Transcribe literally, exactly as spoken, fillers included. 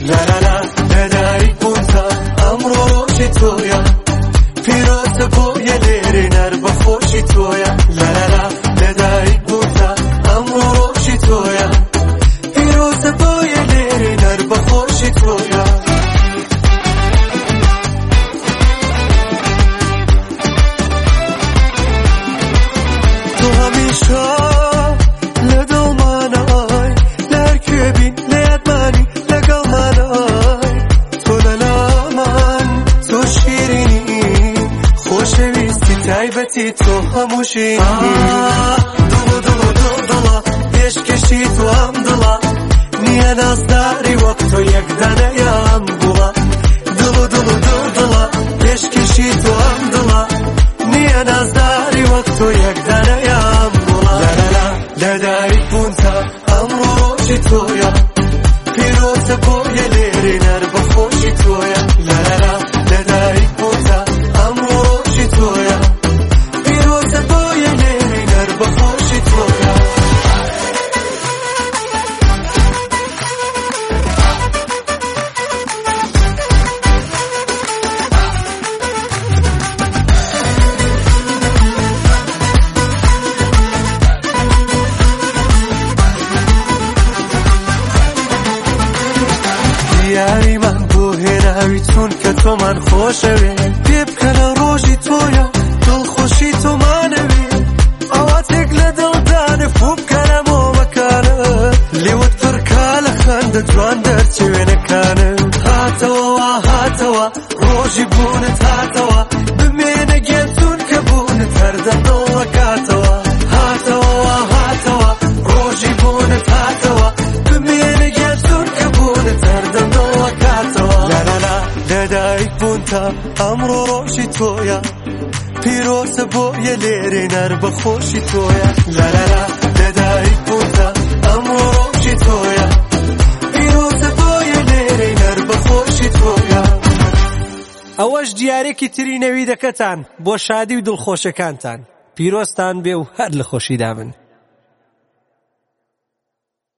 لا لا لا لدایک بوونتە ئەمڕۆ ڕۆژی تۆیە پیرۆزە بۆ یەلێرێ نەر بەخۆشی تۆیە لا لا لا لدایک بوونتە ئەمڕۆ ڕۆژی تۆیە پیرۆزە بۆ یەلێرێ نەر بەخۆشی تۆیە تۆ هەمیشە لە دڵمانە ئای لە هەر کوێ بین لە یادمانی لەگەڵمانە ئای تۆ لەلامان تۆ شیرینی خۆشەویستی تایبەتی تۆ هەمووشینی دڵ و دڵ و دڵ دڵە پێشکەشی تۆ ئەم دڵە نییە نازداری وەک تۆ یەکدانەیە ئەم گوڵە دڵ و دڵ و دڵ دڵە پێشکەشی تۆ ئەم دڵە نییە نازداری وەک تۆ یەکدانەیە ئەم گوڵە لا لا لا لەدایک بوونتە ئەمڕۆ ڕۆژی تۆیە پیرۆزە بۆ یەلێرێ نەر بەخۆشی تۆیە لا لا لا لەدایک بوونتە ئەمڕۆ ڕۆژی تۆیە پیرۆزە بۆ یەلێرێ نەر بەخۆشی تۆیە یاریمان بۆ هێناوی چونکە تۆمان خۆشەوێ پێ بکەنە ڕۆژی تۆیە دڵخۆشی تۆمانەوێ ئاواتێک لە دڵدانە فۆ بکەنە مۆمەکانە لێوت پڕکا لە خەندە جوان دەرچێ وێنەکانە هاتەوە هاتەوە ڕۆژی بوونت هاتەوە بمێنە گێن چونکە بوونت هەردەم دڵڕەکاتەوە هاتەوە هاتەوە ڕۆژی بوونت هاتەوە بمێنە گێن چونکە بوونت هەردەم دڵڕەکاتەوە لا لا لا لەدایک بوونتە ئەمڕۆ ڕۆژی تۆیە پیرۆزە بۆ یەلێرێ نەر بەخۆشی تۆیە لا لا لا لەدایک بوونتە ئەمڕۆ ڕۆژی تۆیە پیرۆزە بۆ یەلێرێ نەر بەخۆشی تۆیە. ئەوەش دیارێکی تری نەویدەکەتان بۆ شادی و دڵخۆشەکانتان. پیرۆزتان بێ و هەر لە خۆشیدا من.